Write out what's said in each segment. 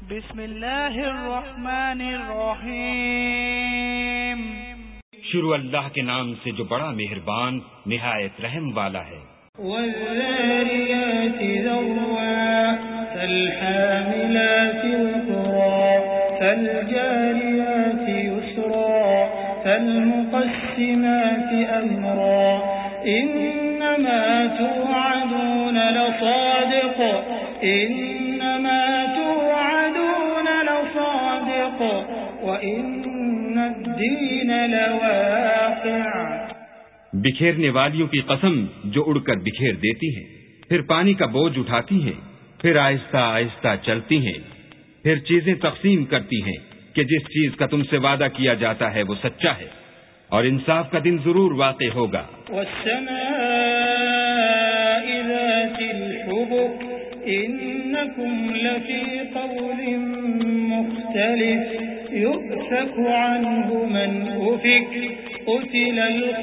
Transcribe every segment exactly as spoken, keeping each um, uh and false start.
بسم اللہ الرحمن الرحیم. شروع اللہ کے نام سے جو بڑا مہربان نہایت رحم والا ہے. والذاريات ذروا فالحاملات وقرا فالجاريات يسرا فالمقسمات أمرا إنما توعدون لصادق إنما توعدون لصادق وإن الدين لواقع. بکھیرنے والیوں کی قسم جو اڑ کر بکھیر دیتی ہیں، پھر پانی کا بوجھ اٹھاتی ہیں، پھر آہستہ آہستہ چلتی ہیں، پھر چیزیں تقسیم کرتی ہیں کہ جس چیز کا تم سے وعدہ کیا جاتا ہے وہ سچا ہے، اور انصاف کا دن ضرور واقع ہوگا. والسماء ذات الحبك إنكم لفي قول مختلف يؤفك عنه من أفك قتل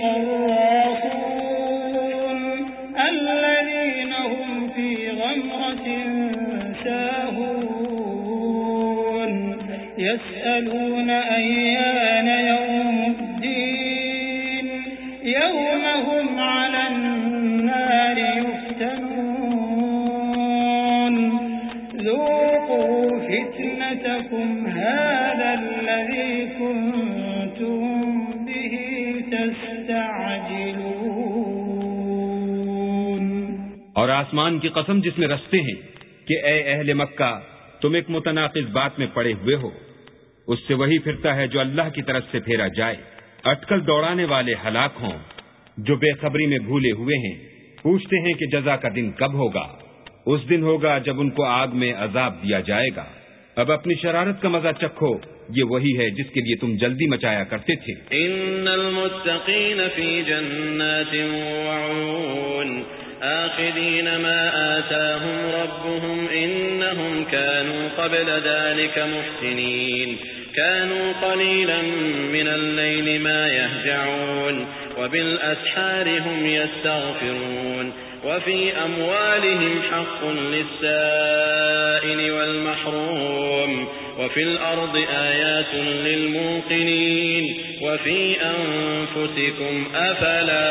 الخراصون الذين هم في غمرة ساهون يسألون أيان يوم الدين يوم هم على النار يفتنون ذوقوا فتنتكم هذا الذي كنتم به تستعجلون. اور آسمان کی قسم جس میں رستے ہیں کہ اے اہل مکہ تم ایک متناقض بات میں پڑے ہوئے ہو، اس سے وہی پھرتا ہے جو اللہ کی طرف سے پھیرا جائے. اٹکل دوڑانے والے ہلاک ہوں جو بے خبری میں بھولے ہوئے ہیں. پوچھتے ہیں کہ جزا کا دن کب ہوگا؟ اس دن ہوگا جب ان کو آگ میں عذاب دیا جائے گا. اب اپنی شرارت کا مزہ چکھو، یہ وہی ہے جس کے لیے تم جلدی مچایا کرتے تھے. ان المتقین فی جنات وعیون آخذین ما آتاهم ربهم انهم كانوا قبل ذلك محسنین كانوا قليلا من الليل ما يهجعون وبالأسحار هم يستغفرون وفي أموالهم حق للسائل والمحروم وفي الأرض آيات للموقنين وفي أنفسكم أفلا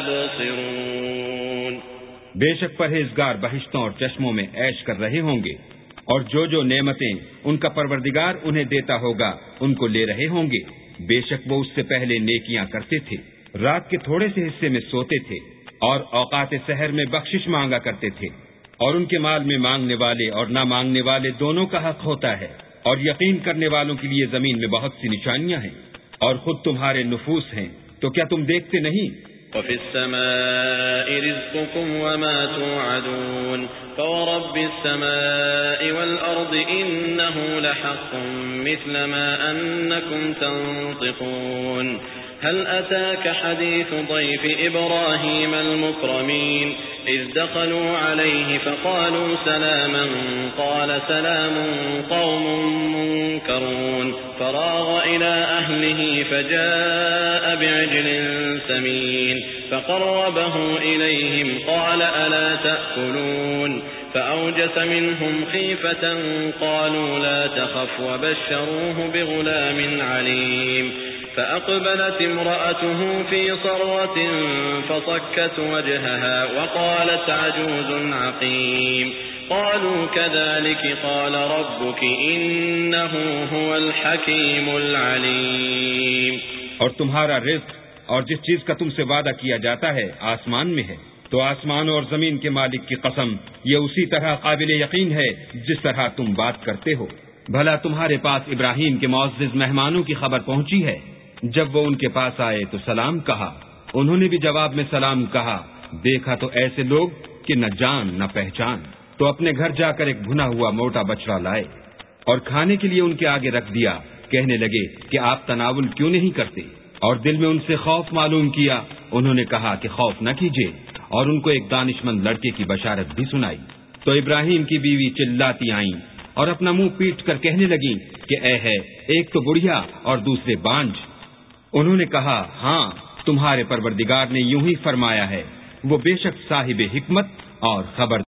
تبصرون. بے شک پرہیزگار بہشتوں اور چشموں میں عیش کر رہے ہوں گے، اور جو جو نعمتیں ان کا پروردگار انہیں دیتا ہوگا ان کو لے رہے ہوں گے. بے شک وہ اس سے پہلے نیکیاں کرتے تھے، رات کے تھوڑے سے حصے میں سوتے تھے اور اوقات سحر میں بخشش مانگا کرتے تھے. اور ان کے مال میں مانگنے والے اور نہ مانگنے والے دونوں کا حق ہوتا ہے. اور یقین کرنے والوں کے لیے زمین میں بہت سی نشانیاں ہیں، اور خود تمہارے نفوس ہیں، تو کیا تم دیکھتے نہیں؟ وفي السماء رزقكم وما توعدون فورب السماء والأرض إنه لحق مثل ما أنكم تنطقون. هل أتاك حديث ضيف إبراهيم المكرمين إذ دخلوا عليه فقالوا سلاما قال سلام قوم منكرون فراغ إلى أهله فجاء بعجل سمين فقربه إليهم قال ألا تأكلون فأوجس منهم خيفة قالوا لا تخف وبشروه بغلام عليم فأقبلت امرأته في صرة فصكت وجهها وقالت عجوز عقيم قالوا كذلك قال ربك إنه هو الحكيم العليم. اور تمہارا رزق اور جس چیز کا تم سے وعدہ کیا جاتا ہے آسمان میں ہے، تو آسمان اور زمین کے مالک کی قسم یہ اسی طرح قابل یقین ہے جس طرح تم بات کرتے ہو. بھلا تمہارے پاس ابراہیم کے معزز مہمانوں کی خبر پہنچی ہے؟ جب وہ ان کے پاس آئے تو سلام کہا، انہوں نے بھی جواب میں سلام کہا. دیکھا تو ایسے لوگ کہ نہ جان نہ پہچان، تو اپنے گھر جا کر ایک بھنا ہوا موٹا بچڑا لائے اور کھانے کے لیے ان کے آگے رکھ دیا. کہنے لگے کہ آپ تناول کیوں نہیں کرتے؟ اور دل میں ان سے خوف معلوم کیا. انہوں نے کہا کہ خوف نہ کیجیے، اور ان کو ایک دانشمند لڑکے کی بشارت بھی سنائی. تو ابراہیم کی بیوی چلاتی آئیں اور اپنا منہ پیٹ کر کہنے لگیں کہ اے ہے ایک تو بڑھیا اور دوسرے بانج. انہوں نے کہا ہاں تمہارے پروردگار نے یوں ہی فرمایا ہے، وہ بے شک صاحب حکمت اور خبر